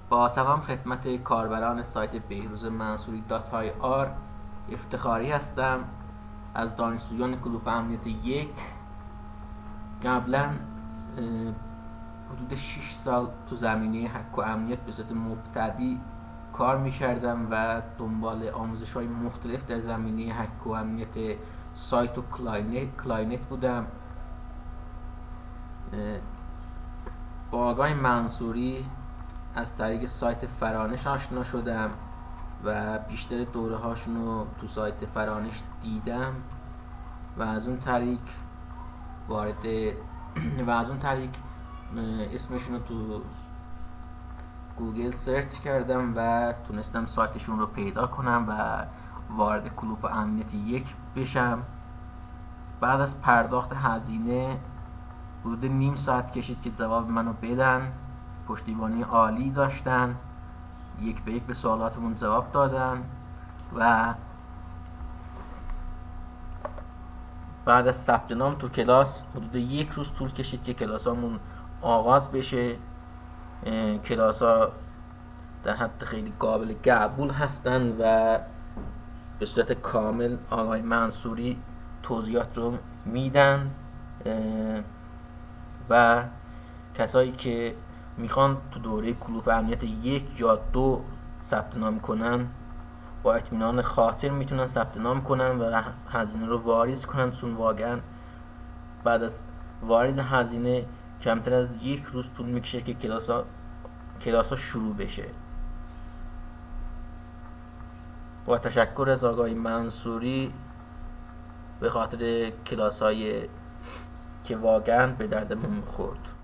با سلام خدمت کاربران سایت بهروز منصوری .ir افتخاری هستم از دانشجویان کلوپ امنیت یک. قبلا حدود 6 سال تو زمینه هک و امنیت به صورت مبتدی کار می‌کردم و دنبال آموزش‌های مختلف در زمینه هک و امنیت سایت و کلاینت بودم. با آقای منصوری از طریق سایت فرانش آشنا شدم و بیشتر دوره هاشون رو تو سایت فرانش دیدم و از اون طریق اسمشون رو تو گوگل سرچ کردم و تونستم سایتشون رو پیدا کنم و وارد کلوپ امنیت یک بشم. بعد از پرداخت هزینه حدود نیم ساعت کشید که جواب منو بدن. پشتیبانی عالی داشتن، یک به یک به سوالاتمون جواب دادن و بعد از ثبت نام تو کلاس حدود یک روز طول کشید که کلاسامون آغاز بشه. کلاسا در حد خیلی قابل قبول هستن و به صورت کامل آقای منصوری توضیحات رو میدن و کسایی که میخوان تو دوره کلوپ امنیت یک یا دو ثبت نام کنن با اطمینان خاطر میتونن ثبت نام کنن و هزینه رو واریز کنن، چون واقعا بعد از واریز هزینه کمتر از یک روز طول میکشه که کلاس ها شروع بشه. با تشکر از آقای منصوری به خاطر کلاس هایی که واقعا به درد من میخورد.